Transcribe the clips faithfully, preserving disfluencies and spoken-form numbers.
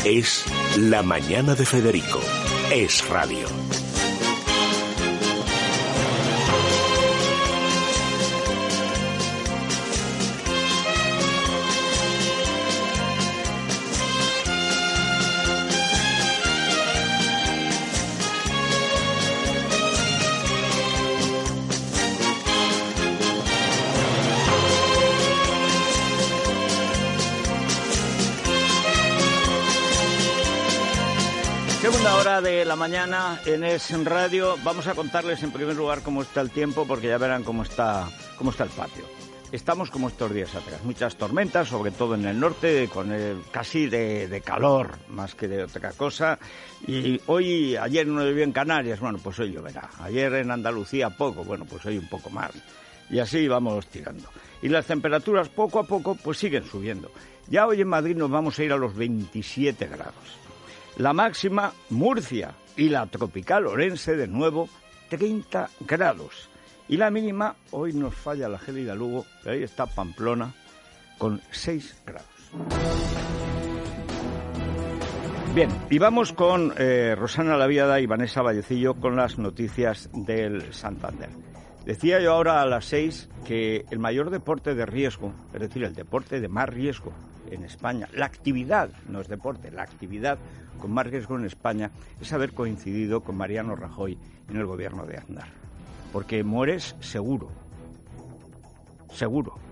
Es La Mañana de Federico. Es radio. Segunda hora de la mañana en Es Radio. Vamos a contarles en primer lugar cómo está el tiempo, porque ya verán cómo está, cómo está el patio. Estamos como estos días atrás, muchas tormentas, sobre todo en el norte, con el, casi de, de calor, más que de otra cosa. Y hoy, ayer no llovió en Canarias, bueno, pues hoy lloverá. Ayer en Andalucía poco, bueno, pues hoy un poco más. Y así vamos tirando. Y las temperaturas poco a poco pues siguen subiendo. Ya hoy en Madrid nos vamos a ir a los veintisiete grados. La máxima, Murcia, y la tropical Orense, de nuevo, treinta grados. Y la mínima, hoy nos falla la gélida Lugo, pero ahí está Pamplona, con seis grados. Bien, y vamos con eh, Rosana Laviada y Vanessa Vallecillo con las noticias del Santander. Decía yo ahora a las seis que el mayor deporte de riesgo, es decir, el deporte de más riesgo en España, la actividad, no es deporte, la actividad con más riesgo en España es haber coincidido con Mariano Rajoy en el gobierno de Aznar. Porque mueres seguro. Seguro.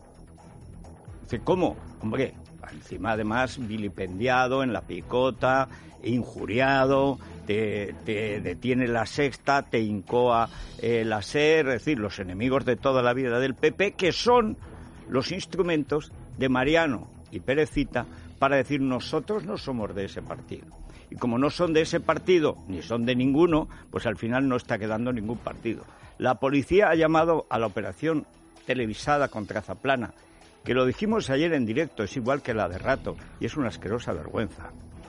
Dice, ¿cómo? Hombre, encima además vilipendiado en la picota, injuriado, te, te detiene la Sexta, te incoa eh, la SER, es decir, los enemigos de toda la vida del P P, que son los instrumentos de Mariano y Perecita para decir nosotros no somos de ese partido. Y como no son de ese partido, ni son de ninguno, pues al final no está quedando ningún partido. La policía ha llamado a la operación televisada contra Zaplana, que lo dijimos ayer en directo, es igual que la de Rato, y es una asquerosa vergüenza.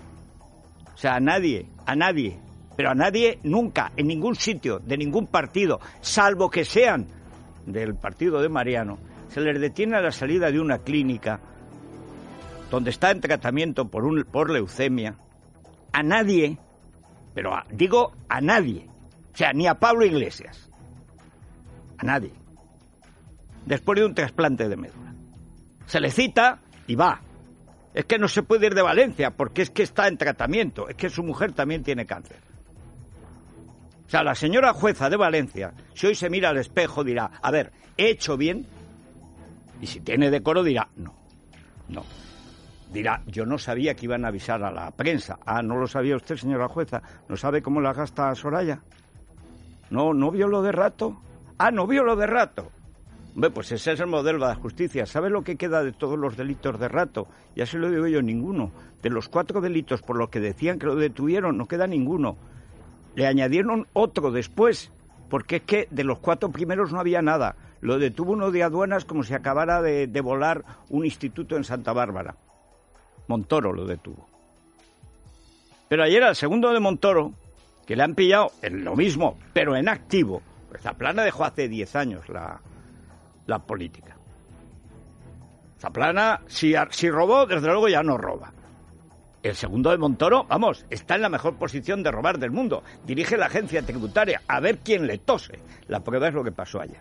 O sea, a nadie, a nadie, pero a nadie nunca, en ningún sitio, de ningún partido, salvo que sean del partido de Mariano, se les detiene a la salida de una clínica donde está en tratamiento por, un, por leucemia. A nadie, pero a, digo a nadie, o sea, ni a Pablo Iglesias, a nadie, después de un trasplante de médula. Se le cita y va. Es que no se puede ir de Valencia porque es que está en tratamiento, es que su mujer también tiene cáncer. O sea, la señora jueza de Valencia, si hoy se mira al espejo, dirá, a ver, ¿he hecho bien? Y si tiene decoro dirá, no, no. Dirá, yo no sabía que iban a avisar a la prensa. Ah, ¿no lo sabía usted, señora jueza? ¿No sabe cómo la gasta Soraya? ¿No, no vio lo de Rato? Ah, ¿no vio lo de Rato? Hombre, pues ese es el modelo de la justicia. ¿Sabe lo que queda de todos los delitos de Rato? Ya se lo digo yo, ninguno. De los cuatro delitos por los que decían que lo detuvieron, no queda ninguno. Le añadieron otro después, porque es que de los cuatro primeros no había nada. Lo detuvo uno de aduanas como si acabara de, de volar un instituto en Santa Bárbara. Montoro lo detuvo. Pero ayer al segundo de Montoro, que le han pillado en lo mismo, pero en activo, pues Zaplana dejó hace diez años la... la política. Zaplana, si, si robó, desde luego ya no roba. El segundo de Montoro, vamos, está en la mejor posición de robar del mundo. Dirige la agencia tributaria, a ver quién le tose. La prueba es lo que pasó ayer.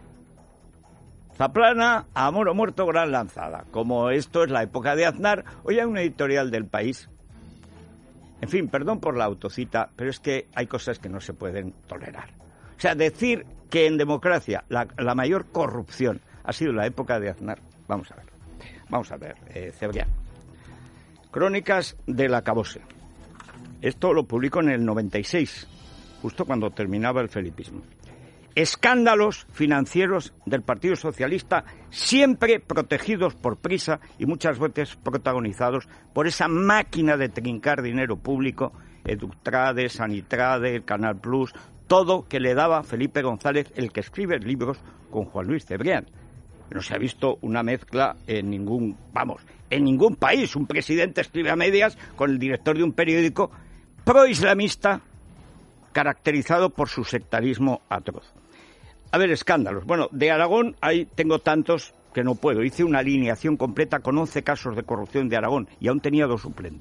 Zaplana, a amor o muerto, gran lanzada. Como esto es la época de Aznar, hoy hay un editorial del País. En fin, perdón por la autocita, pero es que hay cosas que no se pueden tolerar. O sea, decir que en democracia la, la mayor corrupción ha sido la época de Aznar. Vamos a ver, vamos a ver, eh, Cebrián. Crónicas del acabose. Esto lo publicó en el noventa y seis, justo cuando terminaba el felipismo. Escándalos financieros del Partido Socialista, siempre protegidos por Prisa y muchas veces protagonizados por esa máquina de trincar dinero público, Edutrade, Sanitrade, Canal Plus, todo que le daba Felipe González, el que escribe libros con Juan Luis Cebrián. No se ha visto una mezcla en ningún, vamos, en ningún país. Un presidente escribe a medias con el director de un periódico proislamista caracterizado por su sectarismo atroz. A ver, escándalos. Bueno, de Aragón ahí tengo tantos que no puedo. Hice una alineación completa con once casos de corrupción de Aragón y aún tenía dos suplentes.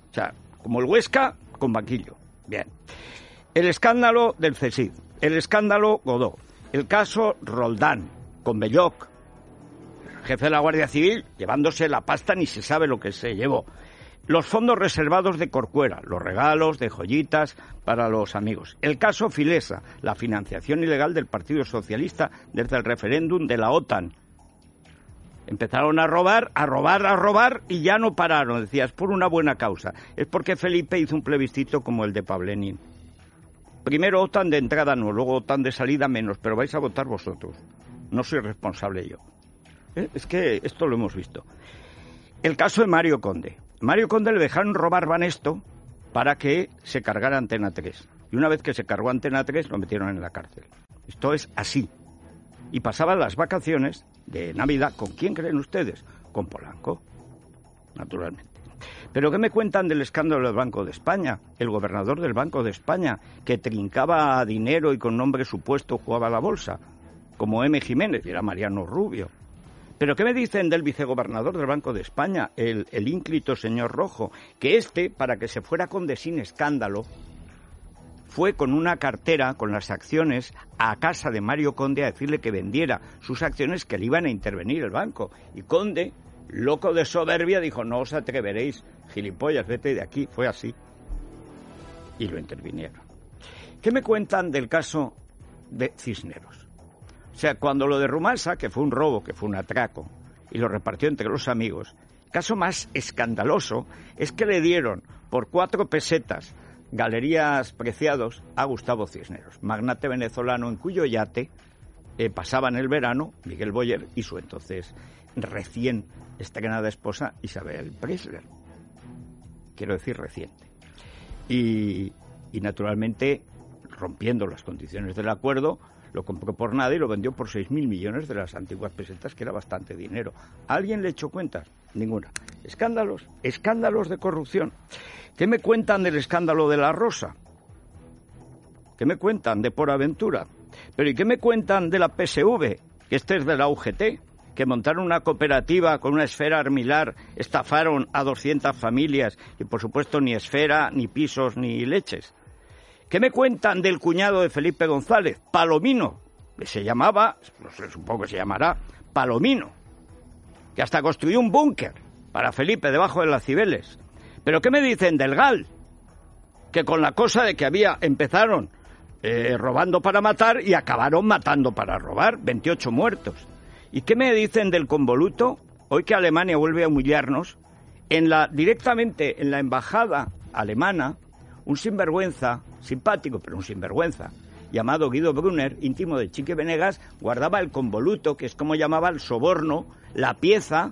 O sea, como el Huesca, con banquillo. Bien. El escándalo del CSIC, el escándalo Godó, el caso Roldán, con Belloc, el jefe de la Guardia Civil, llevándose la pasta, ni se sabe lo que se llevó. Los fondos reservados de Corcuera, los regalos de joyitas para los amigos. El caso Filesa, la financiación ilegal del Partido Socialista desde el referéndum de la OTAN. Empezaron a robar, a robar, a robar y ya no pararon. Decía, es por una buena causa. Es porque Felipe hizo un plebiscito como el de Pablenín. Primero OTAN de entrada no, luego OTAN de salida menos, pero vais a votar vosotros. No soy responsable yo. ¿Eh? Es que esto lo hemos visto. El caso de Mario Conde. Mario Conde le dejaron robar Banesto para que se cargara Antena tres. Y una vez que se cargó Antena tres, lo metieron en la cárcel. Esto es así. Y pasaban las vacaciones de Navidad. ¿Con quién creen ustedes? Con Polanco, naturalmente. ¿Pero qué me cuentan del escándalo del Banco de España? El gobernador del Banco de España, que trincaba dinero y con nombre supuesto jugaba a la bolsa, como M. Jiménez, y era Mariano Rubio. ¿Pero qué me dicen del vicegobernador del Banco de España, el, el ínclito señor Rojo? Que este, para que se fuera Conde sin escándalo, fue con una cartera, con las acciones, a casa de Mario Conde a decirle que vendiera sus acciones, que le iban a intervenir el banco. Y Conde, loco de soberbia, dijo, no os atreveréis, gilipollas, vete de aquí. Fue así. Y lo intervinieron. ¿Qué me cuentan del caso de Cisneros? O sea, cuando lo de Rumasa, que fue un robo, que fue un atraco, y lo repartió entre los amigos, el caso más escandaloso es que le dieron por cuatro pesetas Galerías Preciados a Gustavo Cisneros, magnate venezolano en cuyo yate eh, pasaban el verano Miguel Boyer y su entonces recién estrenada esposa Isabel Preisler. Quiero decir reciente. Y, y naturalmente, rompiendo las condiciones del acuerdo, lo compró por nada y lo vendió por seis mil millones de las antiguas pesetas, que era bastante dinero. ¿Alguien le echó cuentas? Ninguna. Escándalos, escándalos de corrupción. ¿Qué me cuentan del escándalo de La Rosa? ¿Qué me cuentan de Por Aventura? ¿Pero y qué me cuentan de la P S V? Que este es de la U G T, que montaron una cooperativa con una esfera armilar, estafaron a doscientas familias y, por supuesto, ni esfera, ni pisos, ni leches. ¿Qué me cuentan del cuñado de Felipe González, Palomino? Que se llamaba, no sé, supongo que se llamará, Palomino, que hasta construyó un búnker para Felipe debajo de las Cibeles. ¿Pero qué me dicen del Gal? Que con la cosa de que había, empezaron eh, robando para matar y acabaron matando para robar, veintiocho muertos. ¿Y qué me dicen del convoluto? Hoy que Alemania vuelve a humillarnos, en la, directamente en la embajada alemana, un sinvergüenza, simpático, pero un sinvergüenza, llamado Guido Brunner, íntimo de Chiqui Venegas, guardaba el convoluto, que es como llamaba el soborno, la pieza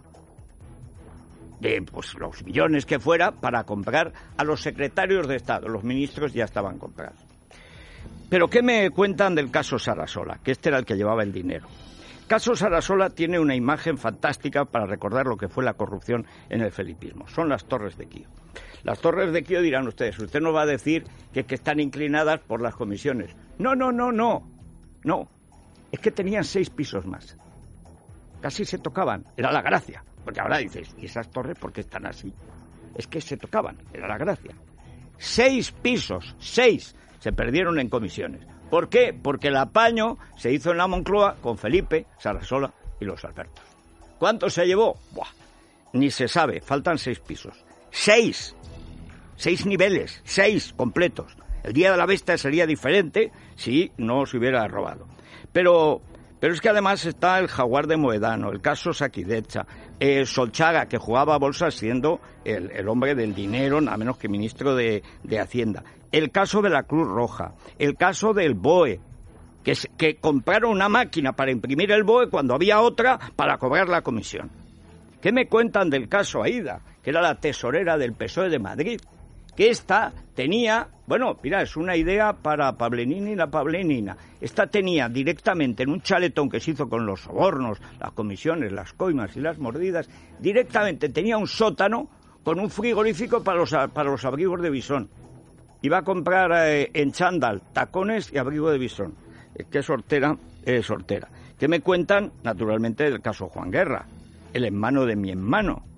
de pues, los millones que fuera, para comprar a los secretarios de Estado. Los ministros ya estaban comprados. Pero ¿qué me cuentan del caso Sarasola? Que este era el que llevaba el dinero. El caso Sarasola tiene una imagen fantástica para recordar lo que fue la corrupción en el felipismo. Son las Torres de Kío. Las Torres de Kío, dirán ustedes, usted nos va a decir que, que están inclinadas por las comisiones. No, no, no, no. No. Es que tenían seis pisos más. Casi se tocaban. Era la gracia. Porque ahora dices, ¿y esas torres por qué están así? Es que se tocaban. Era la gracia. Seis pisos. Seis. Se perdieron en comisiones. ¿Por qué? Porque el apaño se hizo en la Moncloa con Felipe, Sarasola y los Albertos. ¿Cuánto se llevó? Buah, ni se sabe. Faltan seis pisos. Seis. Seis niveles. Seis completos. El día de la bestia sería diferente si no se hubiera robado. Pero, pero es que además está el Jaguar de Moedano, el caso Saquidecha, eh, Solchaga, que jugaba a bolsa siendo el, el hombre del dinero, nada menos que ministro de, de Hacienda. El caso de la Cruz Roja, el caso del B O E, que, que compraron una máquina para imprimir el B O E cuando había otra para cobrar la comisión. ¿Qué me cuentan del caso Aída, que era la tesorera del P S O E de Madrid? Que esta tenía, bueno, mira, es una idea para Pablenini y la Pablenina. Esta tenía directamente en un chaletón que se hizo con los sobornos, las comisiones, las coimas y las mordidas, directamente tenía un sótano con un frigorífico para los, para los abrigos de bisón. Iba a comprar eh, en chándal, tacones y abrigo de bisón. Es que sortera, es sortera. ¿Qué me cuentan? Naturalmente, del caso Juan Guerra, el hermano de mi hermano.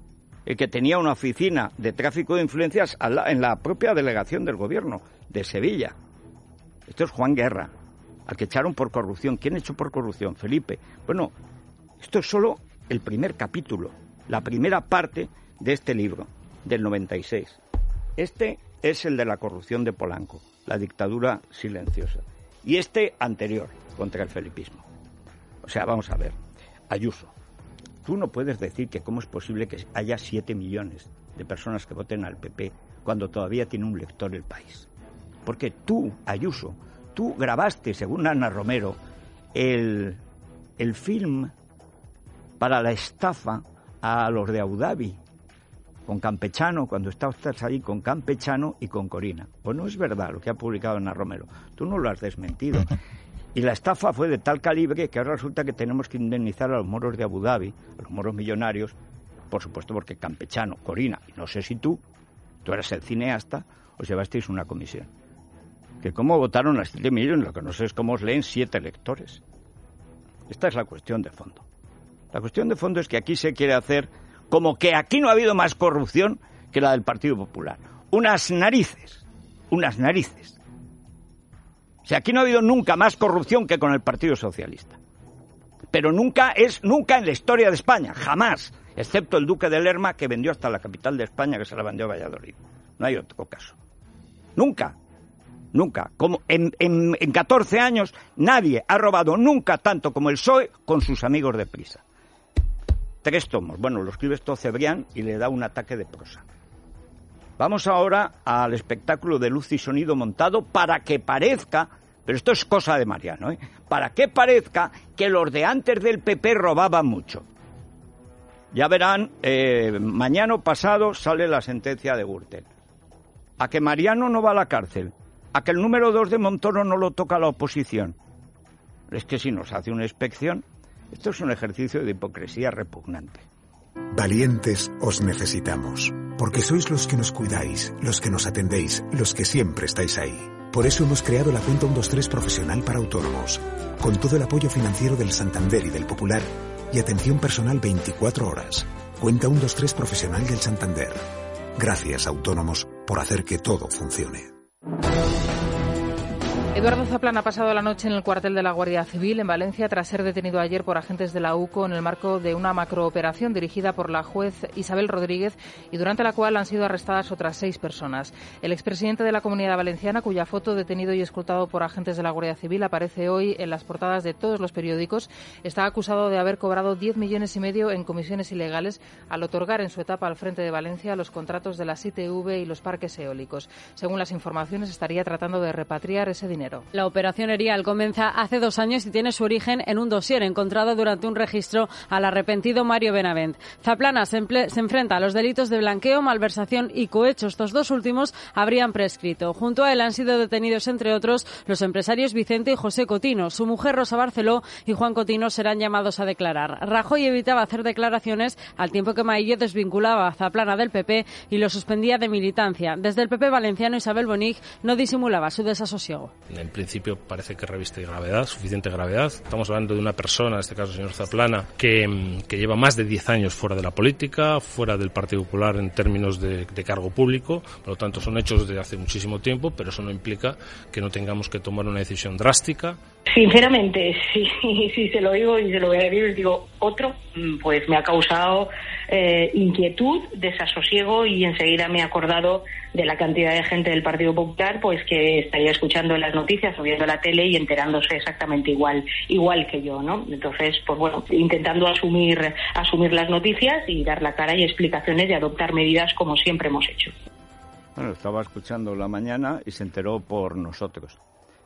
el que tenía una oficina de tráfico de influencias en la propia delegación del gobierno de Sevilla. Esto es Juan Guerra, al que echaron por corrupción. ¿Quién echó por corrupción? Felipe. Bueno, esto es solo el primer capítulo, la primera parte de este libro, del noventa y seis. Este es el de la corrupción de Polanco, la dictadura silenciosa. Y este anterior, contra el felipismo. O sea, vamos a ver, Ayuso, tú no puedes decir que cómo es posible que haya siete millones de personas que voten al P P cuando todavía tiene un lector el país. Porque tú, Ayuso, tú grabaste, según Ana Romero, el, el film para la estafa a los de Abu Dhabi, con Campechano, cuando estabas ahí con Campechano y con Corina. Pues no es verdad lo que ha publicado Ana Romero. Tú no lo has desmentido. Y la estafa fue de tal calibre que ahora resulta que tenemos que indemnizar a los moros de Abu Dhabi, a los moros millonarios, por supuesto porque Campechano, Corina, y no sé si tú, tú eras el cineasta, os llevasteis una comisión. Que cómo votaron las siete millones, lo que no sé es cómo os leen siete electores. Esta es la cuestión de fondo. La cuestión de fondo es que aquí se quiere hacer como que aquí no ha habido más corrupción que la del Partido Popular. Unas narices, unas narices. O sea, aquí no ha habido nunca más corrupción que con el Partido Socialista. Pero nunca es, nunca en la historia de España, jamás, excepto el Duque de Lerma, que vendió hasta la capital de España, que se la vendió a Valladolid. No hay otro caso. Nunca, nunca. Como en, en, en catorce años nadie ha robado nunca tanto como el P S O E con sus amigos de Prisa. Tres tomos. Bueno, lo escribe esto Cebrián y le da un ataque de prosa. Vamos ahora al espectáculo de luz y sonido montado para que parezca, pero esto es cosa de Mariano, ¿eh? Para que parezca que los de antes del P P robaban mucho. Ya verán, eh, mañana pasado sale la sentencia de Gürtel. A que Mariano no va a la cárcel, a que el número dos de Montoro no lo toca la oposición. Es que si nos hace una inspección, esto es un ejercicio de hipocresía repugnante. Valientes os necesitamos, porque sois los que nos cuidáis, los que nos atendéis, los que siempre estáis ahí. Por eso hemos creado la cuenta ciento veintitrés profesional para autónomos, con todo el apoyo financiero del Santander y del Popular, y atención personal veinticuatro horas. Cuenta ciento veintitrés profesional del Santander. Gracias, autónomos, por hacer que todo funcione. Eduardo Zaplana ha pasado la noche en el cuartel de la Guardia Civil en Valencia tras ser detenido ayer por agentes de la U C O en el marco de una macrooperación dirigida por la juez Isabel Rodríguez y durante la cual han sido arrestadas otras seis personas. El expresidente de la Comunidad Valenciana, cuya foto detenido y escoltado por agentes de la Guardia Civil aparece hoy en las portadas de todos los periódicos, está acusado de haber cobrado diez millones y medio en comisiones ilegales al otorgar en su etapa al frente de Valencia los contratos de las I T V y los parques eólicos. Según las informaciones, estaría tratando de repatriar ese dinero. La operación Erial comienza hace dos años y tiene su origen en un dossier encontrado durante un registro al arrepentido Mario Benavent. Zaplana se, se enfrenta a los delitos de blanqueo, malversación y cohecho. Estos dos últimos habrían prescrito. Junto a él han sido detenidos, entre otros, los empresarios Vicente y José Cotino. Su mujer, Rosa Barceló, y Juan Cotino serán llamados a declarar. Rajoy evitaba hacer declaraciones al tiempo que Maillet desvinculaba a Zaplana del P P y lo suspendía de militancia. Desde el P P valenciano, Isabel Bonig no disimulaba su desasosiego. En principio parece que reviste gravedad, suficiente gravedad. Estamos hablando de una persona, en este caso el señor Zaplana, que, que lleva más de diez años fuera de la política, fuera del Partido Popular en términos de, de cargo público. Por lo tanto, son hechos de hace muchísimo tiempo, pero eso no implica que no tengamos que tomar una decisión drástica. Sinceramente, sí, sí se lo digo y se lo voy a decir, les digo, otro, pues me ha causado eh, inquietud, desasosiego y enseguida me he acordado de la cantidad de gente del Partido Popular pues que estaría escuchando las noticias o viendo la tele y enterándose exactamente igual igual que yo, ¿no? Entonces, pues bueno, intentando asumir asumir las noticias y dar la cara y explicaciones y adoptar medidas como siempre hemos hecho. Bueno, estaba escuchando la mañana y se enteró por nosotros.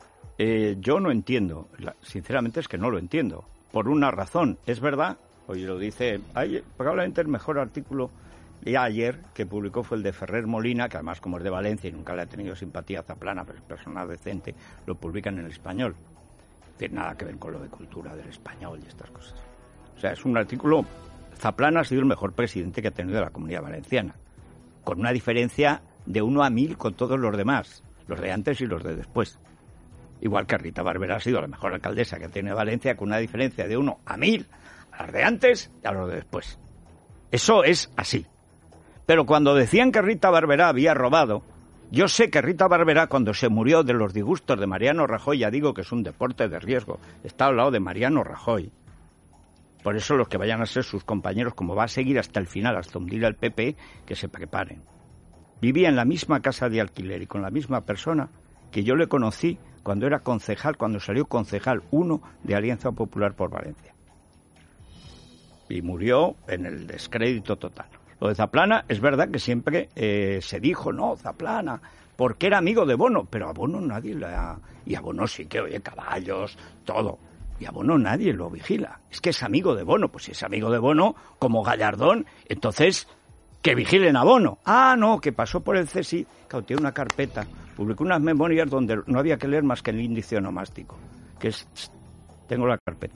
Eh, yo no entiendo, sinceramente es que no lo entiendo, por una razón. Es verdad, hoy lo dice, hay, probablemente el mejor artículo de ayer que publicó fue el de Ferrer Molina, que además como es de Valencia y nunca le ha tenido simpatía a Zaplana, pero es persona decente, lo publican en el Español. No tiene nada que ver con lo de cultura del Español y estas cosas. O sea, es un artículo, Zaplana ha sido el mejor presidente que ha tenido la Comunidad Valenciana, con una diferencia de uno a mil con todos los demás, los de antes y los de después. Igual que Rita Barberá ha sido la mejor alcaldesa que tiene Valencia, con una diferencia de uno a mil, a las de antes y a los de después. Eso es así. Pero cuando decían que Rita Barberá había robado, yo sé que Rita Barberá, cuando se murió de los disgustos de Mariano Rajoy, ya digo que es un deporte de riesgo, está al lado de Mariano Rajoy. Por eso los que vayan a ser sus compañeros, como va a seguir hasta el final, hasta hundir al P P, que se preparen. Vivía en la misma casa de alquiler y con la misma persona que yo le conocí cuando era concejal, cuando salió concejal uno de Alianza Popular por Valencia. Y murió en el descrédito total. Lo de Zaplana, es verdad que siempre eh, se dijo, no, Zaplana, porque era amigo de Bono, pero a Bono nadie le ha... Y a Bono sí que oye caballos, todo. Y a Bono nadie lo vigila. Es que es amigo de Bono. Pues si es amigo de Bono, como Gallardón, entonces que vigilen a Bono. Ah, no, que pasó por el C S I, que tiene una carpeta, publicó unas memorias donde no había que leer más que el índice onomástico, que es... Tengo la carpeta.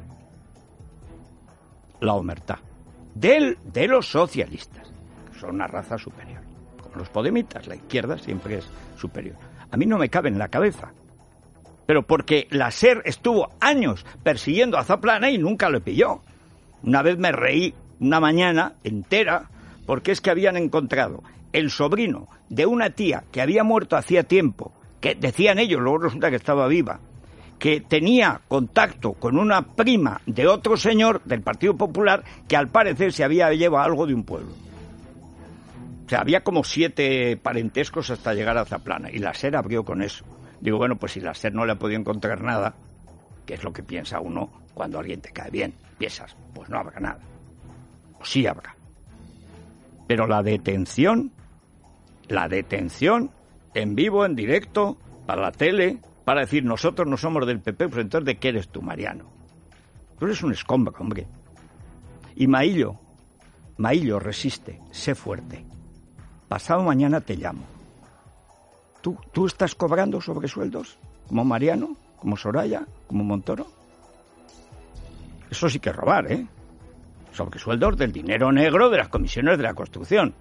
La omertá. Del, de los socialistas, que son una raza superior. Como los podemitas, la izquierda siempre es superior. A mí no me cabe en la cabeza. Pero porque la SER estuvo años persiguiendo a Zaplana y nunca lo pilló. Una vez me reí una mañana entera porque es que habían encontrado el sobrino de una tía que había muerto hacía tiempo, que decían ellos, luego resulta que estaba viva, que tenía contacto con una prima de otro señor del Partido Popular que al parecer se había llevado algo de un pueblo. O sea, había como siete parentescos hasta llegar a Zaplana y la SER abrió con eso. Digo, bueno, pues si la SER no le ha podido encontrar nada, que es lo que piensa uno cuando alguien te cae bien, piensas, pues no habrá nada. O sí habrá. Pero la detención, la detención en vivo, en directo, para la tele... para decir, nosotros no somos del P P, pues entonces ¿de qué eres tú, Mariano? Tú eres un escombro, hombre. Y Maillo, Maillo, resiste, sé fuerte. Pasado mañana te llamo. ¿Tú, tú estás cobrando sobresueldos? ¿Como Mariano? ¿Como Soraya? ¿Como Montoro? Eso sí que es robar, ¿eh? Sobresueldos del dinero negro de las comisiones de la construcción.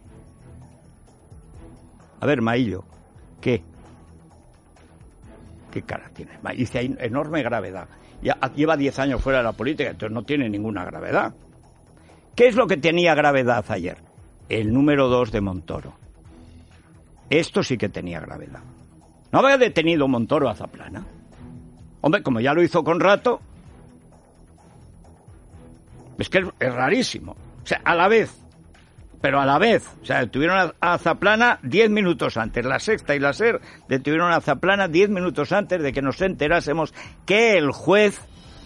A ver, Maillo, ¿qué? ¿Qué cara tiene? Dice, hay enorme gravedad. Ya lleva diez años fuera de la política, entonces no tiene ninguna gravedad. ¿Qué es lo que tenía gravedad ayer? El número dos de Montoro. Esto sí que tenía gravedad. ¿No había detenido Montoro a Zaplana? Hombre, como ya lo hizo con Rato, es que es, es rarísimo. O sea, a la vez... Pero a la vez, o sea, detuvieron a, a Zaplana diez minutos antes. La Sexta y la SER detuvieron a Zaplana diez minutos antes de que nos enterásemos que el juez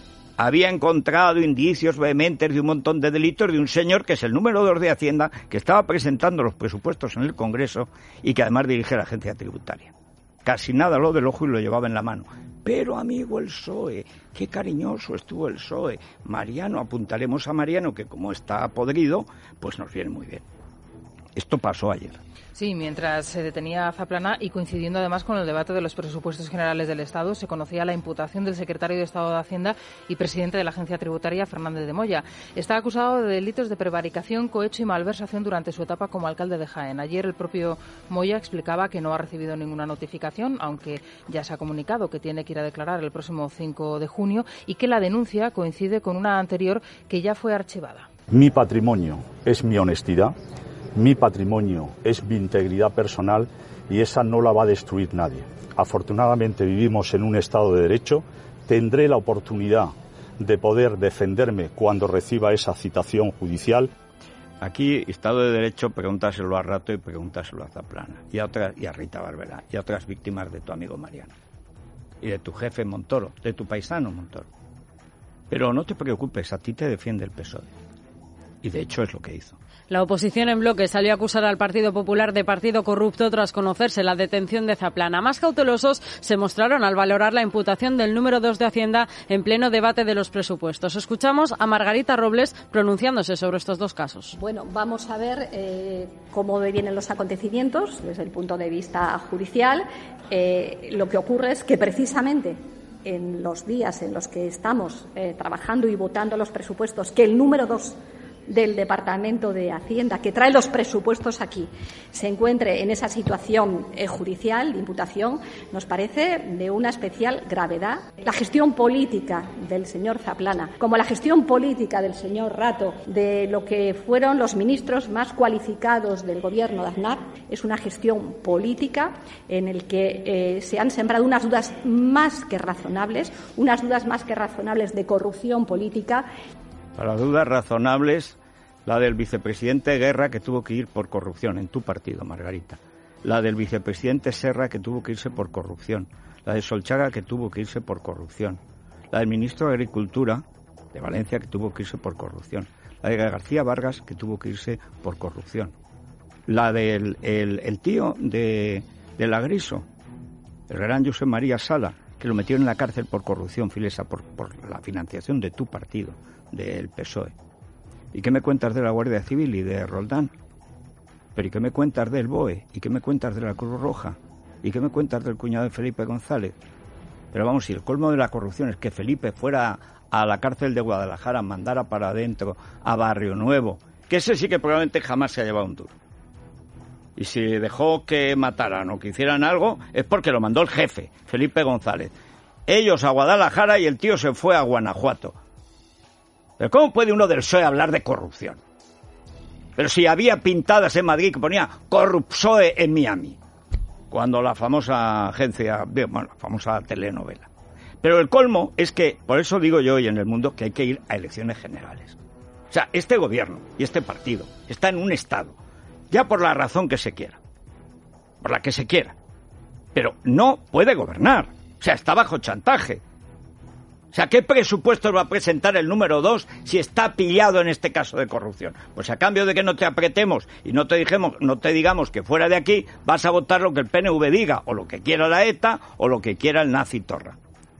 había encontrado indicios vehementes de un montón de delitos de un señor que es el número dos de Hacienda, que estaba presentando los presupuestos en el Congreso y que además dirige la agencia tributaria. Casi nada lo del ojo y lo llevaba en la mano. Pero, amigo, el P S O E, qué cariñoso estuvo el P S O E. Mariano, apuntaremos a Mariano, que como está podrido, pues nos viene muy bien. Esto pasó ayer. Sí, mientras se detenía a Zaplana y coincidiendo además con el debate de los presupuestos generales del Estado, se conocía la imputación del secretario de Estado de Hacienda y presidente de la agencia tributaria, Fernández de Moya. Está acusado de delitos de prevaricación, cohecho y malversación durante su etapa como alcalde de Jaén. Ayer el propio Moya explicaba que no ha recibido ninguna notificación, aunque ya se ha comunicado que tiene que ir a declarar el próximo cinco de junio y que la denuncia coincide con una anterior que ya fue archivada. Mi patrimonio es mi honestidad. Mi patrimonio es mi integridad personal y esa no la va a destruir nadie. Afortunadamente vivimos en un Estado de Derecho. Tendré la oportunidad de poder defenderme cuando reciba esa citación judicial. Aquí, Estado de Derecho, pregúntaselo a Rato y pregúntaselo a Zaplana y a, otra, y a Rita Barberá y a otras víctimas de tu amigo Mariano y de tu jefe Montoro, de tu paisano Montoro. Pero no te preocupes, a ti te defiende el P S O E. Y de hecho es lo que hizo. La oposición en bloque salió a acusar al Partido Popular de partido corrupto tras conocerse la detención de Zaplana. Más cautelosos se mostraron al valorar la imputación del número dos de Hacienda en pleno debate de los presupuestos. Escuchamos a Margarita Robles pronunciándose sobre estos dos casos. Bueno, vamos a ver eh, cómo vienen los acontecimientos desde el punto de vista judicial. Eh, lo que ocurre es que precisamente en los días en los que estamos eh, trabajando y votando los presupuestos, que el número dos del Departamento de Hacienda, que trae los presupuestos aquí, se encuentre en esa situación eh, judicial de imputación, nos parece de una especial gravedad. La gestión política del señor Zaplana, como la gestión política del señor Rato, de lo que fueron los ministros más cualificados del Gobierno de Aznar, es una gestión política en el que eh, se han sembrado unas dudas más que razonables, unas dudas más que razonables de corrupción política. Para dudas razonables, la del vicepresidente Guerra, que tuvo que ir por corrupción en tu partido, Margarita. La del vicepresidente Serra, que tuvo que irse por corrupción. La de Solchaga, que tuvo que irse por corrupción. La del ministro de Agricultura, de Valencia, que tuvo que irse por corrupción. La de García Vargas, que tuvo que irse por corrupción. La del el, el tío de, de la Griso, el gran José María Sala, que lo metieron en la cárcel por corrupción, Filesa, por, por la financiación de tu partido, del P S O E. ¿Y qué me cuentas de la Guardia Civil y de Roldán? ¿Pero y qué me cuentas del B O E? ¿Y qué me cuentas de la Cruz Roja? ¿Y qué me cuentas del cuñado de Felipe González? Pero vamos, si el colmo de la corrupción es que Felipe fuera a la cárcel de Guadalajara, mandara para adentro a Barrio Nuevo, que ese sí que probablemente jamás se ha llevado un duro. Y si dejó que mataran o que hicieran algo, es porque lo mandó el jefe, Felipe González. Ellos a Guadalajara y el tío se fue a Guanajuato. ¿Pero cómo puede uno del P S O E hablar de corrupción? Pero si había pintadas en Madrid que ponía Corrupsoe en Miami, cuando la famosa agencia, bueno, la famosa telenovela. Pero el colmo es que, por eso digo yo hoy en El Mundo, que hay que ir a elecciones generales. O sea, este gobierno y este partido está en un estado, ya por la razón que se quiera, por la que se quiera, pero no puede gobernar. O sea, está bajo chantaje. O sea, ¿qué presupuestos va a presentar el número dos si está pillado en este caso de corrupción? Pues a cambio de que no te apretemos y no te dijemos, no te digamos que fuera de aquí, vas a votar lo que el P N V diga, o lo que quiera la ETA, o lo que quiera el nazi Torra.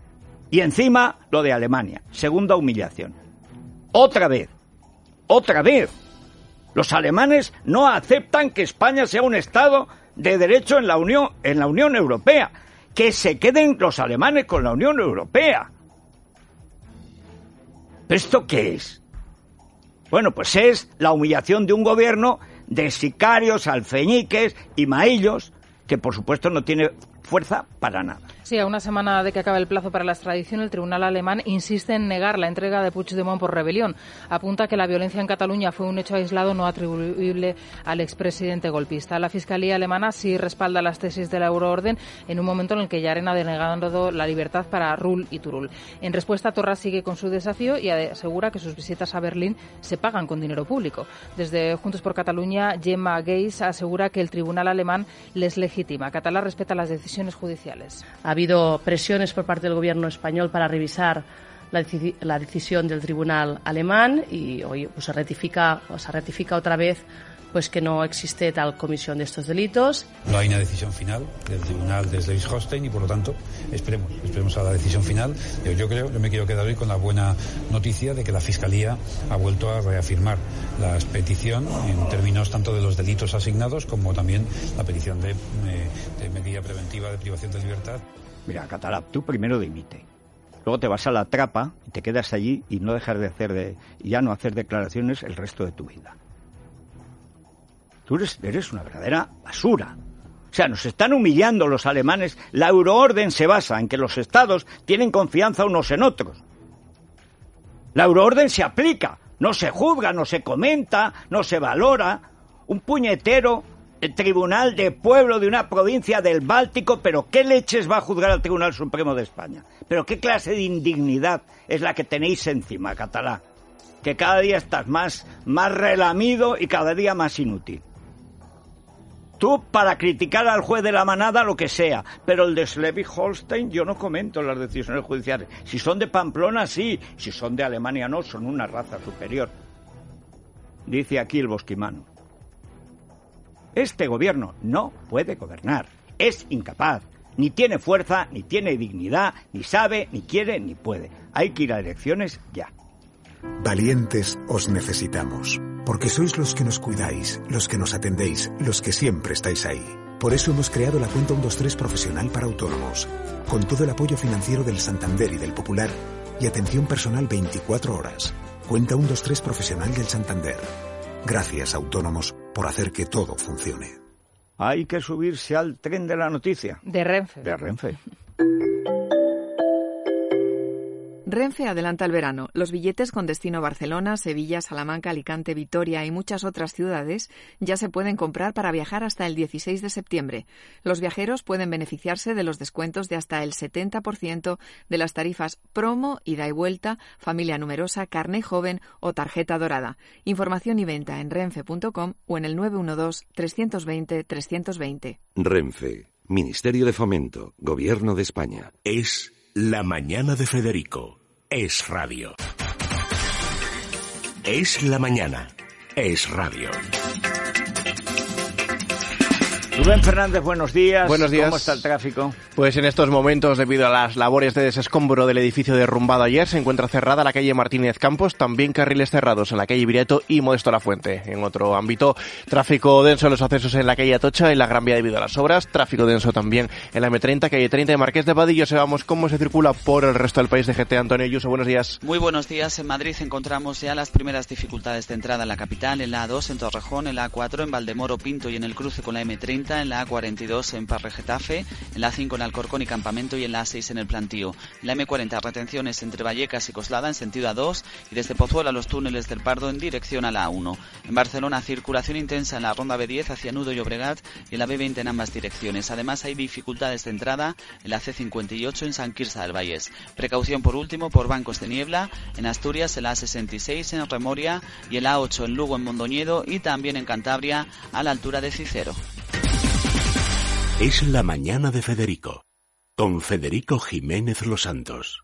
Y encima, lo de Alemania. Segunda humillación. Otra vez. Otra vez. Los alemanes no aceptan que España sea un Estado de derecho en la Unión, en la Unión Europea. Que se queden los alemanes con la Unión Europea. ¿Pero esto qué es? Bueno, pues es la humillación de un gobierno de sicarios, alfeñiques y maillos, que por supuesto no tiene fuerza para nada. Sí, a una semana de que acabe el plazo para la extradición, el tribunal alemán insiste en negar la entrega de Puigdemont por rebelión. Apunta que la violencia en Cataluña fue un hecho aislado no atribuible al expresidente golpista. La Fiscalía alemana sí respalda las tesis de la euroorden en un momento en el que ya ha denegado la libertad para Rull y Turull. En respuesta, Torra sigue con su desafío y asegura que sus visitas a Berlín se pagan con dinero público. Desde Juntos por Cataluña, Gemma Geis asegura que el tribunal alemán les legitima. Catalá respeta las decisiones judiciales. Ha habido presiones por parte del gobierno español para revisar la, la decisión del tribunal alemán y hoy pues, se ratifica o se ratifica otra vez pues que no existe tal comisión de estos delitos. No hay una decisión final del tribunal de Schleswig-Holstein y por lo tanto esperemos, esperemos a la decisión final. Yo, yo creo, yo me quiero quedar hoy con la buena noticia de que la Fiscalía ha vuelto a reafirmar la petición en términos tanto de los delitos asignados como también la petición de, de medida preventiva de privación de libertad. Mira, Catalá, tú primero dimite. Luego te vas a la trapa y te quedas allí y no dejas de hacer de, y ya no hacer declaraciones el resto de tu vida. Tú eres, eres una verdadera basura. O sea, nos están humillando los alemanes. La euroorden se basa en que los estados tienen confianza unos en otros. La euroorden se aplica, no se juzga, no se comenta, no se valora. Un puñetero el tribunal de pueblo de una provincia del Báltico, pero ¿qué leches va a juzgar al Tribunal Supremo de España? ¿Pero qué clase de indignidad es la que tenéis encima, Catalá? Que cada día estás más, más relamido y cada día más inútil. Tú, para criticar al juez de la manada, lo que sea, pero el de Schleswig-Holstein yo no comento las decisiones judiciales. Si son de Pamplona, sí. Si son de Alemania, no. Son una raza superior. Dice aquí el bosquimano. Este gobierno no puede gobernar. Es incapaz. Ni tiene fuerza, ni tiene dignidad, ni sabe, ni quiere, ni puede. Hay que ir a elecciones ya. Valientes os necesitamos, porque sois los que nos cuidáis, los que nos atendéis, los que siempre estáis ahí. Por eso hemos creado la cuenta ciento veintitrés profesional para autónomos, con todo el apoyo financiero del Santander y del Popular y atención personal veinticuatro horas. Cuenta ciento veintitrés profesional del Santander. Gracias, autónomos, por hacer que todo funcione. Hay que subirse al tren de la noticia. De Renfe. De Renfe. Renfe adelanta el verano. Los billetes con destino Barcelona, Sevilla, Salamanca, Alicante, Vitoria y muchas otras ciudades ya se pueden comprar para viajar hasta el dieciséis de septiembre. Los viajeros pueden beneficiarse de los descuentos de hasta el setenta por ciento de las tarifas promo, ida y vuelta, familia numerosa, carné joven o tarjeta dorada. Información y venta en renfe punto com o en el nueve uno dos, tres dos cero, tres dos cero. Renfe, Ministerio de Fomento, Gobierno de España. Es La Mañana de Federico. Es radio. Es la mañana. Es radio. Rubén Fernández, buenos días. Buenos días. ¿Cómo está el tráfico? Pues en estos momentos, debido a las labores de desescombro del edificio derrumbado ayer, se encuentra cerrada la calle Martínez Campos, también carriles cerrados en la calle Viriato y Modesto Lafuente. En otro ámbito, tráfico denso en los accesos en la calle Atocha y la Gran Vía debido a las obras, tráfico denso también en la eme treinta, calle treinta de Marqués de Vadillo. Sabemos cómo se circula por el resto del país de G T. Antonio Ayuso, buenos días. Muy buenos días. En Madrid encontramos ya las primeras dificultades de entrada en la capital, en la A dos, en Torrejón, en la A cuatro, en Valdemoro, Pinto y en el cruce con la eme treinta, en la A cuarenta y dos en Parre Getafe, en la A cinco en Alcorcón y Campamento y en la A seis en el Plantío. En la eme cuarenta retenciones entre Vallecas y Coslada en sentido A dos y desde Pozuelo a los túneles del Pardo en dirección a la A uno. En Barcelona circulación intensa en la ronda be diez hacia Nudo y Llobregat y en la be veinte en ambas direcciones. Además hay dificultades de entrada en la ce cincuenta y ocho en Sant Quirze del Vallès. Precaución por último por bancos de niebla en Asturias, en la A sesenta y seis en Remoria y en la A ocho en Lugo en Mondoñedo y también en Cantabria a la altura de Cicero. Es la mañana de Federico, con Federico Jiménez Los Santos.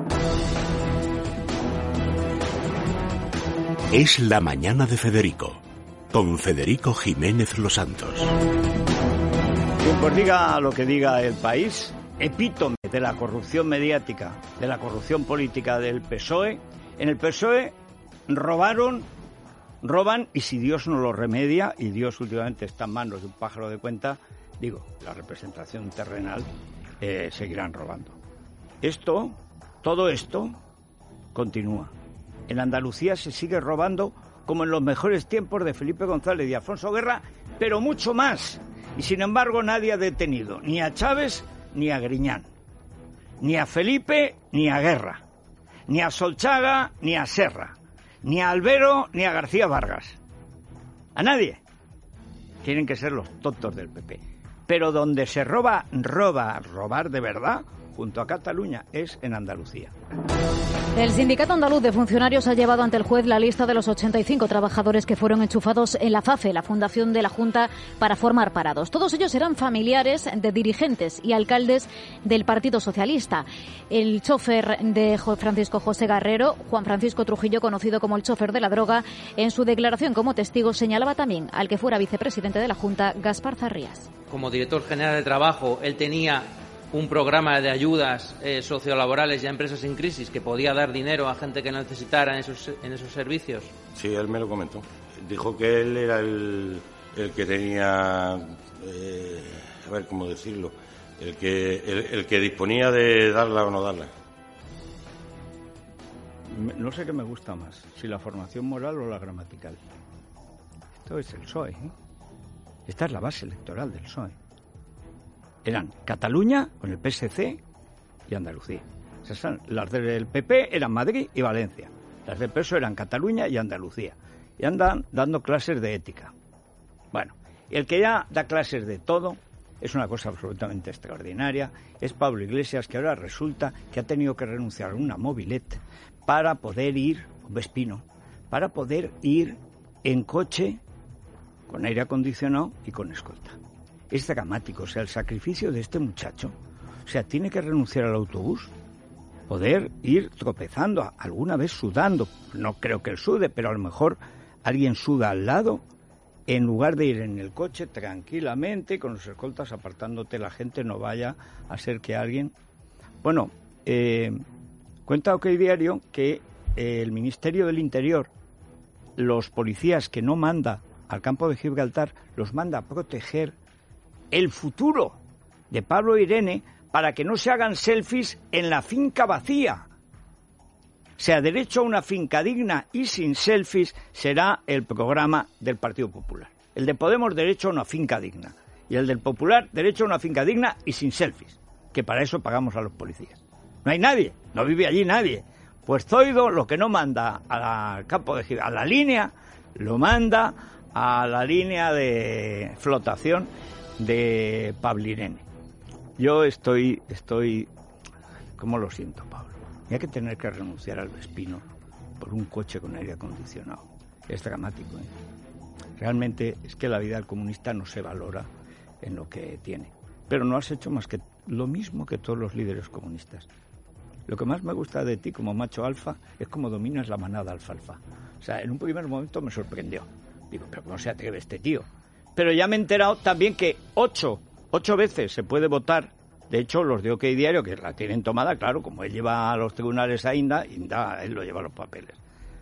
Es la mañana de Federico, con Federico Jiménez Los Santos. Bien, pues diga lo que diga el país, epítome de la corrupción mediática, de la corrupción política del P S O E. En el P S O E robaron, roban y si Dios no lo remedia, y Dios últimamente está en manos de un pájaro de cuenta, digo, la representación terrenal, eh, seguirán robando. Esto, todo esto, continúa. En Andalucía se sigue robando como en los mejores tiempos de Felipe González y Alfonso Guerra, pero mucho más. Y sin embargo nadie ha detenido ni a Chávez ni a Griñán, ni a Felipe ni a Guerra, ni a Solchaga ni a Serra, ni a Albero ni a García Vargas. A nadie. Tienen que ser los tontos del P P. Pero donde se roba, roba, robar de verdad, junto a Cataluña, es en Andalucía. El Sindicato Andaluz de Funcionarios ha llevado ante el juez la lista de los ochenta y cinco trabajadores que fueron enchufados en la FAFE, la Fundación de la Junta para formar parados. Todos ellos eran familiares de dirigentes y alcaldes del Partido Socialista. El chofer de Francisco José Garrero, Juan Francisco Trujillo, conocido como el chofer de la droga, en su declaración como testigo señalaba también al que fuera vicepresidente de la Junta, Gaspar Zarrías. Como director general de trabajo, él tenía un programa de ayudas eh, sociolaborales y a empresas en crisis que podía dar dinero a gente que necesitara en esos, en esos servicios. Sí, él me lo comentó. Dijo que él era el, el que tenía, eh, a ver cómo decirlo, el que, el, el que disponía de darla o no darla. No sé qué me gusta más, si la formación moral o la gramatical. Esto es el P S O E, ¿eh? Esta es la base electoral del P S O E. Eran Cataluña con el P S C y Andalucía. Las del P P eran Madrid y Valencia. Las del P S O E eran Cataluña y Andalucía. Y andan dando clases de ética. Bueno, el que ya da clases de todo es una cosa absolutamente extraordinaria. Es Pablo Iglesias, que ahora resulta que ha tenido que renunciar a una mobilette para poder ir, un Vespino, para poder ir en coche con aire acondicionado y con escolta. Es dramático, o sea, el sacrificio de este muchacho, o sea, tiene que renunciar al autobús, poder ir tropezando, alguna vez sudando, no creo que él sude, pero a lo mejor alguien suda al lado, en lugar de ir en el coche tranquilamente, con los escoltas apartándote, la gente no vaya a ser que alguien... Bueno, eh, cuenta OK Diario que eh, el Ministerio del Interior, los policías que no manda al campo de Gibraltar, los manda a proteger el futuro de Pablo e Irene para que no se hagan selfies en la finca vacía. sea derecho a una finca digna y sin selfies, será el programa del Partido Popular. El de Podemos, derecho a una finca digna. Y el del Popular, derecho a una finca digna y sin selfies, que para eso pagamos a los policías. No hay nadie, no vive allí nadie. Pues Zoido lo que no manda al campo de a la línea, lo manda a la línea de flotación de Pablo Irene. Yo estoy, estoy, ¿cómo lo siento, Pablo? Y hay que tener que renunciar al Vespino por un coche con aire acondicionado. Es dramático, ¿eh? Realmente es que la vida del comunista no se valora en lo que tiene. Pero no has hecho más que lo mismo que todos los líderes comunistas. Lo que más me gusta de ti como macho alfa es cómo dominas la manada alfalfa. O sea, en un primer momento me sorprendió. Digo, pero ¿cómo se atreve este tío? Pero ya me he enterado también que ocho, ocho veces se puede votar. De hecho, los de OK Diario, que la tienen tomada, claro, como él lleva a los tribunales a Inda, Inda, él lo lleva a los papeles.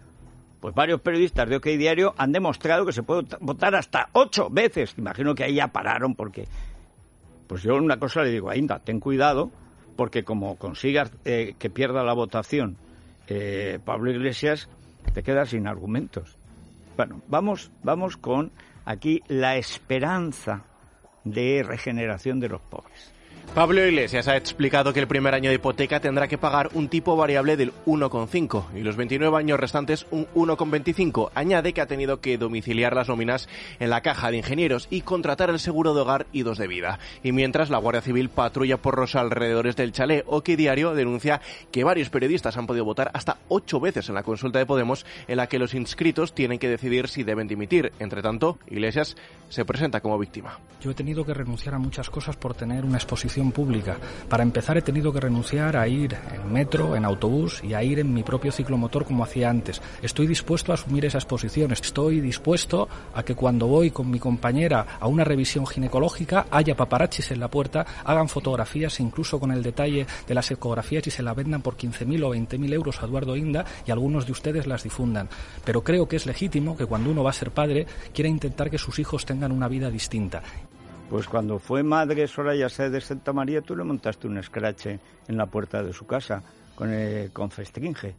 Pues varios periodistas de OK Diario han demostrado que se puede votar hasta ocho veces. Imagino que ahí ya pararon porque... Pues yo una cosa le digo a Inda, ten cuidado, porque como consigas eh, que pierda la votación eh, Pablo Iglesias, te quedas sin argumentos. Bueno, vamos, vamos con aquí la esperanza de regeneración de los pobres. Pablo Iglesias ha explicado que el primer año de hipoteca tendrá que pagar un tipo variable del uno coma cinco y los veintinueve años restantes un uno coma veinticinco. Añade que ha tenido que domiciliar las nóminas en la Caja de Ingenieros y contratar el seguro de hogar y dos de vida. Y mientras la Guardia Civil patrulla por los alrededores del chalet, OK Diario denuncia que varios periodistas han podido votar hasta ocho veces en la consulta de Podemos, en la que los inscritos tienen que decidir si deben dimitir. Entre tanto, Iglesias se presenta como víctima. Yo he tenido que renunciar a muchas cosas por tener una exposición pública. Para empezar, he tenido que renunciar a ir en metro, en autobús y a ir en mi propio ciclomotor como hacía antes. Estoy dispuesto a asumir esa exposición. Estoy dispuesto a que cuando voy con mi compañera a una revisión ginecológica haya paparazzis en la puerta, hagan fotografías incluso con el detalle de las ecografías y se la vendan por quince mil o veinte mil euros a Eduardo Inda y algunos de ustedes las difundan. Pero creo que es legítimo que cuando uno va a ser padre quiera intentar que sus hijos tengan una vida distinta. Pues cuando fue madre Soraya Sáez de Santa María, tú le montaste un escrache en la puerta de su casa con, el, con Festringe.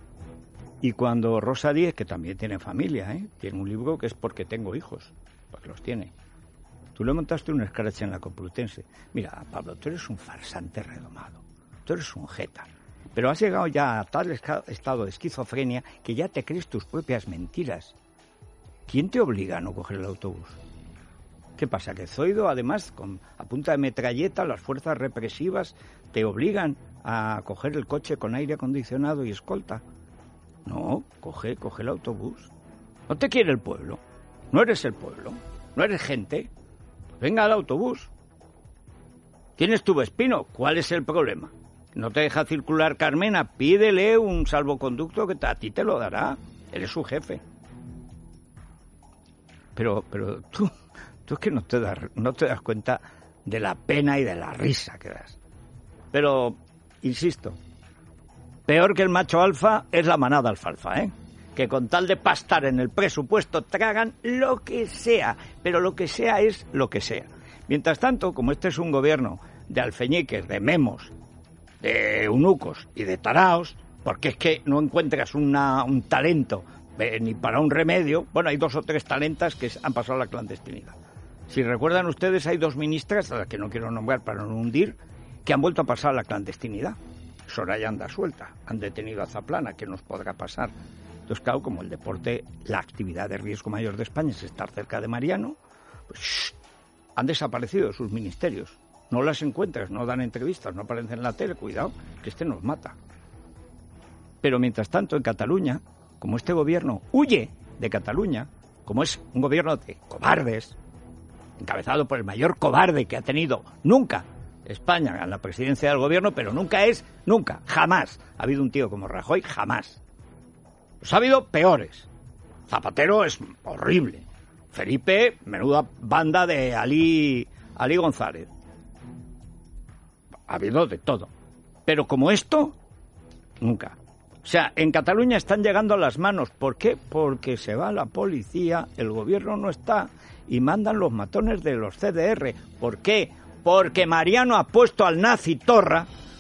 Y cuando Rosa Díez, que también tiene familia, ¿eh? Tiene un libro que es Porque tengo hijos, porque los tiene. Tú le montaste un escrache en la Complutense. Mira, Pablo, tú eres un farsante redomado, tú eres un jeta, pero has llegado ya a tal estado de esquizofrenia que ya te crees tus propias mentiras. ¿Quién te obliga a no coger el autobús? ¿Qué pasa? ¿Que Zoido, además, con, a punta de metralleta, las fuerzas represivas te obligan a coger el coche con aire acondicionado y escolta? No, coge, coge el autobús. No te quiere el pueblo. No eres el pueblo. No eres gente. Pues venga al autobús. ¿Tienes tu Vespino? ¿Cuál es el problema? ¿No te deja circular Carmena? Pídele un salvoconducto que a ti te lo dará. Eres su jefe. Pero, pero tú... Tú es que no te das, no te das cuenta de la pena y de la risa que das. Pero, insisto, peor que el macho alfa es la manada alfalfa, ¿eh? Que con tal de pastar en el presupuesto tragan lo que sea, pero lo que sea es lo que sea. Mientras tanto, como este es un gobierno de alfeñiques, de memos, de eunucos y de taraos, porque es que no encuentras una, un talento eh, ni para un remedio, bueno, hay dos o tres talentas que han pasado a la clandestinidad. Si recuerdan ustedes, hay dos ministras, a las que no quiero nombrar para no hundir, que han vuelto a pasar a la clandestinidad. Soraya anda suelta, han detenido a Zaplana, ¿qué nos podrá pasar? Entonces, claro, como el deporte, la actividad de riesgo mayor de España es estar cerca de Mariano, pues shh, han desaparecido de sus ministerios. No las encuentras, no dan entrevistas, no aparecen en la tele, cuidado, que este nos mata. Pero mientras tanto, en Cataluña, como este gobierno huye de Cataluña, como es un gobierno de cobardes, encabezado por el mayor cobarde que ha tenido nunca España en la presidencia del gobierno, pero nunca es, nunca, jamás ha habido un tío como Rajoy, jamás. Los ha habido peores. Zapatero es horrible. Felipe, menuda banda de Ali, Ali González. Ha habido de todo. Pero como esto, nunca. O sea, en Cataluña están llegando a las manos. ¿Por qué? Porque se va la policía, el gobierno no está y mandan los matones de los C D R. ¿Por qué? Porque Mariano ha puesto al nazi Torra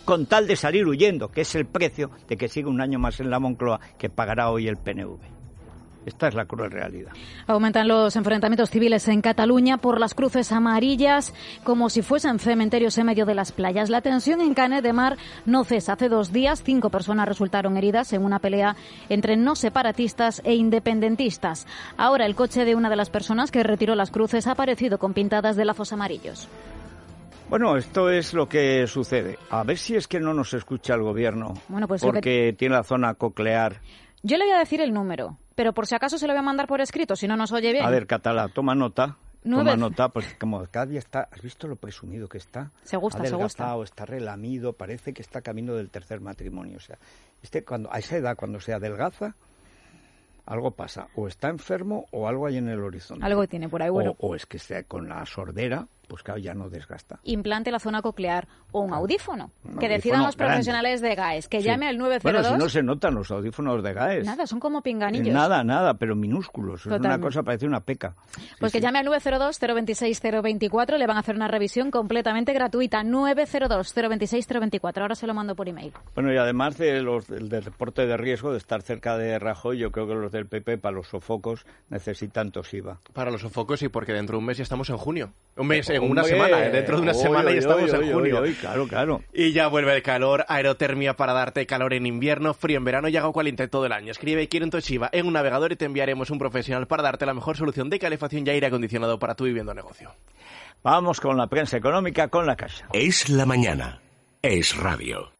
con tal de salir huyendo, que es el precio de que siga un año más en la Moncloa, que pagará hoy el P N V. Esta es la cruel realidad. Aumentan los enfrentamientos civiles en Cataluña por las cruces amarillas, como si fuesen cementerios en medio de las playas. La tensión en Canet de Mar no cesa. Hace dos días, cinco personas resultaron heridas en una pelea entre no separatistas e independentistas. Ahora, el coche de una de las personas que retiró las cruces ha aparecido con pintadas de lazos amarillos. Bueno, esto es lo que sucede. A ver si es que no nos escucha el gobierno, bueno, pues porque que... tiene la zona coclear. Yo le voy a decir el número, pero por si acaso se lo voy a mandar por escrito, si no nos oye bien. A ver, Catalá, toma nota. Nueve... Toma nota, porque como cada día está... ¿Has visto lo presumido que está? Se gusta, se gusta. Está relamido, parece que está camino del tercer matrimonio. O sea, este cuando a esa edad, cuando se adelgaza, algo pasa. O está enfermo o algo hay en el horizonte. Algo tiene por ahí, bueno. O, o es que esté con la sordera, pues claro, ya no desgasta. Implante la zona coclear o un audífono. Un que audífono decidan los grande. Profesionales de GAES. Que Sí. llame al nueve cero dos. Bueno, si no se notan los audífonos de GAES. Nada, son como pinganillos. Nada, nada, pero minúsculos. Totalmente. Es una cosa, parece una peca. Pues Sí, que sí. llame al nueve cero dos, cero veintiséis, cero veinticuatro. Le van a hacer una revisión completamente gratuita. nueve cero dos, cero veintiséis, cero veinticuatro. Ahora se lo mando por email. Bueno, y además de los del deporte de riesgo, de estar cerca de Rajoy, yo creo que los del P P, para los sofocos, necesitan Tosiva. Para los sofocos y porque dentro de un mes ya estamos en junio. Un mes, en Hombre, una semana, ¿eh? Dentro de una oy, semana oy, ya estamos oy, en oy, junio. oy, oy, claro, claro. Y ya vuelve el calor, aerotermia para darte calor en invierno, frío en verano y agua caliente todo el año. Escribe Quiero en Toshiba en un navegador y te enviaremos un profesional para darte la mejor solución de calefacción y aire acondicionado para tu vivienda o negocio. Vamos con la prensa económica, con La Caixa. Es la mañana. Es radio.